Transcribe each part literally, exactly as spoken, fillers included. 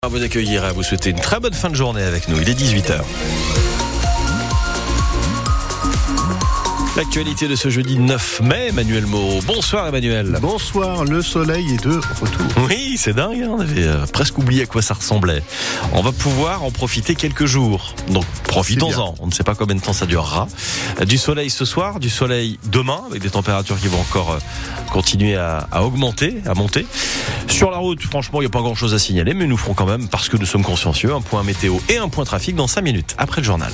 À vous accueillir et à vous souhaiter une très bonne fin de journée avec nous. Il est dix-huit heures. L'actualité de ce jeudi neuf mai, Emmanuel Moreau. Bonsoir Emmanuel. Bonsoir, le soleil est de retour. Oui, c'est dingue, hein, on avait euh, presque oublié à quoi ça ressemblait. On va pouvoir en profiter quelques jours. Donc profitons-en, on ne sait pas combien de temps ça durera. Du soleil ce soir, du soleil demain, avec des températures qui vont encore euh, continuer à, à augmenter, à monter. Sur la route, franchement, il n'y a pas grand-chose à signaler, mais nous ferons quand même, parce que nous sommes consciencieux, un point météo et un point trafic dans cinq minutes, après le journal.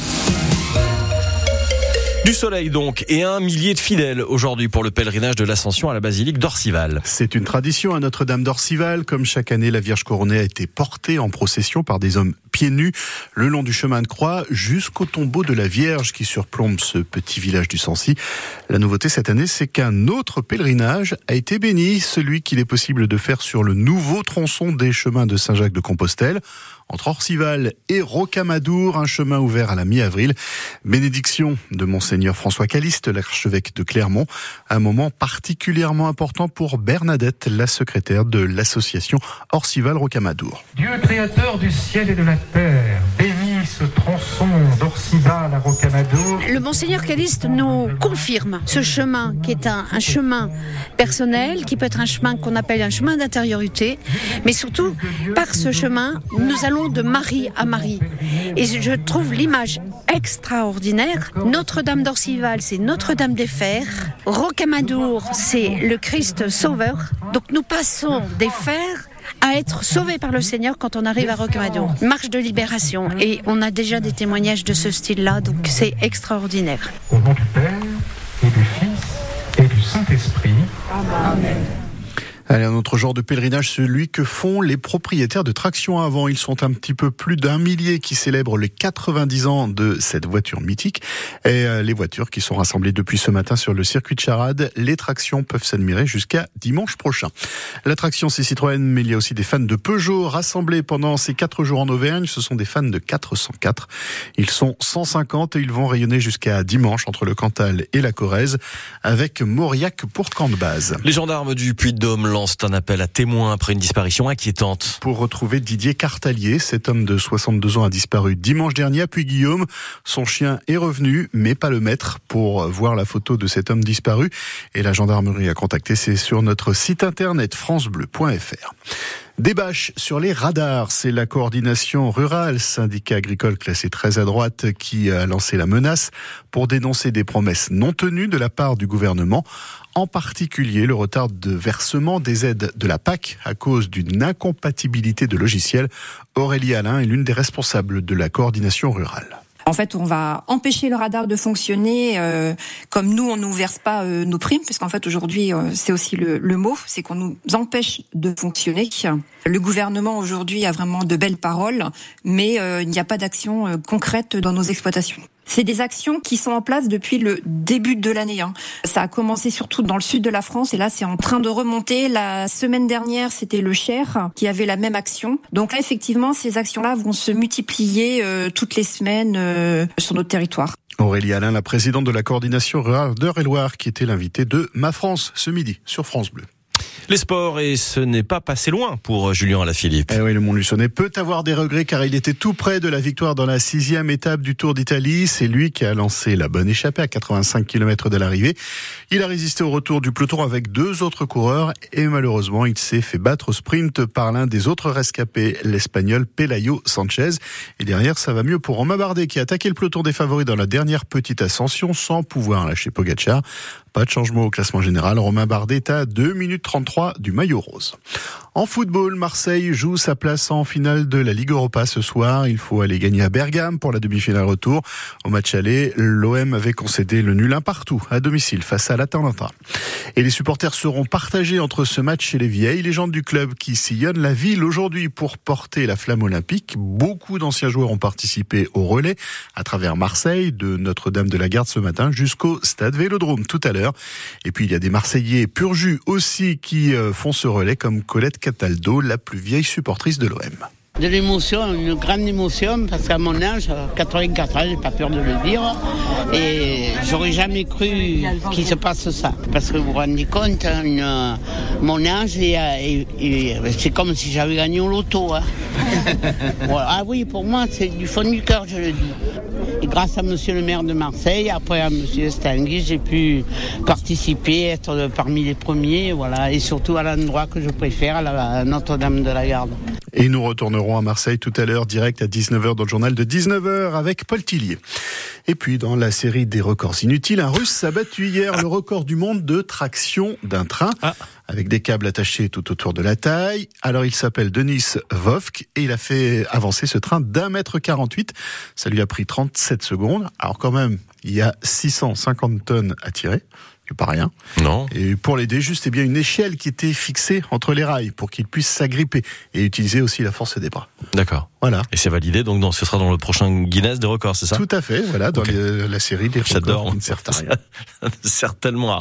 Du soleil donc, et un millier de fidèles aujourd'hui pour le pèlerinage de l'Ascension à la basilique d'Orcival. C'est une tradition à Notre-Dame d'Orcival. Comme chaque année, la Vierge couronnée a été portée en procession par des hommes pieds nus le long du chemin de croix jusqu'au tombeau de la Vierge qui surplombe ce petit village du Sancy. La nouveauté cette année, c'est qu'un autre pèlerinage a été béni, celui qu'il est possible de faire sur le nouveau tronçon des chemins de Saint-Jacques-de-Compostelle. Entre Orcival et Rocamadour, un chemin ouvert à la mi-avril. Bénédiction de Monseigneur François Caliste, l'archevêque de Clermont. Un moment particulièrement important pour Bernadette, la secrétaire de l'association Orcival-Rocamadour. Dieu créateur du ciel et de la terre, bénis ce tronçon d'Orcival à Rocamadour. Le Monseigneur Caliste nous confirme ce chemin qui est un, un chemin personnel, qui peut être un chemin qu'on appelle un chemin d'intériorité, mais surtout, par ce chemin, nous allons de Marie à Marie. Et je trouve l'image extraordinaire. Notre-Dame d'Orcival, c'est Notre-Dame des Fers. Rocamadour, c'est le Christ Sauveur. Donc nous passons des fers à être sauvés par le Seigneur quand on arrive à Rocamadour. Marche de libération. Et on a déjà des témoignages de ce style-là, donc c'est extraordinaire. Au nom du Père et du Fils et du Saint-Esprit. Amen. Allez, un autre genre de pèlerinage, celui que font les propriétaires de traction avant. Ils sont un petit peu plus d'un millier qui célèbrent les quatre-vingt-dix ans de cette voiture mythique. Et euh, les voitures qui sont rassemblées depuis ce matin sur le circuit de Charade, les tractions peuvent s'admirer jusqu'à dimanche prochain. L'attraction, c'est Citroën, mais il y a aussi des fans de Peugeot rassemblés pendant ces quatre jours en Auvergne. Ce sont des fans de quatre cent quatre. Ils sont cent cinquante et ils vont rayonner jusqu'à dimanche entre le Cantal et la Corrèze avec Mauriac pour camp de base. Les gendarmes du Puy-de-Dôme lancent un appel à témoins après une disparition inquiétante. Pour retrouver Didier Cartalier, cet homme de soixante-deux ans a disparu dimanche dernier à Puy-Guillaume. Son chien est revenu, mais pas le maître, pour voir la photo de cet homme disparu. Et la gendarmerie a contacté, c'est sur notre site internet francebleu point f r. Des bâches sur les radars, c'est la coordination rurale, syndicat agricole classé très à droite, qui a lancé la menace pour dénoncer des promesses non tenues de la part du gouvernement, en particulier le retard de versement des aides de la P A C à cause d'une incompatibilité de logiciels. Aurélie Alain est l'une des responsables de la coordination rurale. En fait, on va empêcher le radar de fonctionner euh, comme nous, on nous verse pas euh, nos primes, parce qu'en fait, aujourd'hui, euh, c'est aussi le, le mot, c'est qu'on nous empêche de fonctionner. Le gouvernement, aujourd'hui, a vraiment de belles paroles, mais euh, il n'y a pas d'action euh, concrète dans nos exploitations. C'est des actions qui sont en place depuis le début de l'année. Hein. Ça a commencé surtout dans le sud de la France et là, c'est en train de remonter. La semaine dernière, c'était le Cher qui avait la même action. Donc là, effectivement, ces actions-là vont se multiplier euh, toutes les semaines euh, sur notre territoire. Aurélie Alain, la présidente de la coordination rurale d'Eure-et-Loire, qui était l'invitée de Ma France ce midi sur France Bleu. Les sports, et ce n'est pas passé loin pour Julien Alaphilippe. Eh oui, le Montluçonnais peut avoir des regrets car il était tout près de la victoire dans la sixième étape du Tour d'Italie. C'est lui qui a lancé la bonne échappée à quatre-vingt-cinq kilomètres de l'arrivée. Il a résisté au retour du peloton avec deux autres coureurs et malheureusement, il s'est fait battre au sprint par l'un des autres rescapés, l'Espagnol Pelayo Sanchez. Et derrière, ça va mieux pour Romain Bardet qui a attaqué le peloton des favoris dans la dernière petite ascension sans pouvoir lâcher Pogacar. Pas de changement au classement général. Romain Bardet est à deux minutes trente-trois du maillot rose. En football, Marseille joue sa place en finale de la Ligue Europa ce soir. Il faut aller gagner à Bergame pour la demi-finale retour. Au match aller, l'O M avait concédé le nul un partout à domicile face à l'Atalanta. Et les supporters seront partagés entre ce match et les vieilles légendes du club qui sillonnent la ville aujourd'hui pour porter la flamme olympique. Beaucoup d'anciens joueurs ont participé au relais à travers Marseille, de Notre-Dame de la Garde ce matin jusqu'au stade Vélodrome tout à l'heure. Et puis il y a des Marseillais pur jus aussi qui font ce relais comme Colette Cataldo, la plus vieille supportrice de l'O M. De l'émotion, une grande émotion, parce qu'à mon âge, quatre-vingt-quatre ans, j'ai pas peur de le dire, et j'aurais jamais cru qu'il se passe ça. Parce que vous vous rendez compte, une, mon âge, et, et, et, c'est comme si j'avais gagné au loto. Hein. Voilà. Ah oui, pour moi, c'est du fond du cœur, je le dis. Et grâce à monsieur le maire de Marseille, après à monsieur Stangui, j'ai pu participer, être parmi les premiers, voilà, et surtout à l'endroit que je préfère, à la Notre-Dame de la Garde. Et nous retournerons à Marseille tout à l'heure, direct à dix-neuf heures dans le journal de dix-neuf heures avec Paul Tillier. Et puis dans la série des records inutiles, un Russe a battu hier le record du monde de traction d'un train, ah. avec des câbles attachés tout autour de la taille. Alors il s'appelle Denis Vovk et il a fait avancer ce train d'un mètre quarante-huit. Ça lui a pris trente-sept secondes. Alors quand même, il y a six cent cinquante tonnes à tirer. C'est pas rien. Non. Et pour l'aider, juste, eh bien, une échelle qui était fixée entre les rails pour qu'il puisse s'agripper et utiliser aussi la force des bras. D'accord. Voilà. Et c'est validé, donc dans, ce sera dans le prochain Guinness des records, c'est ça ? Tout à fait, voilà, dans okay. les, la série des records. J'adore. Certainement.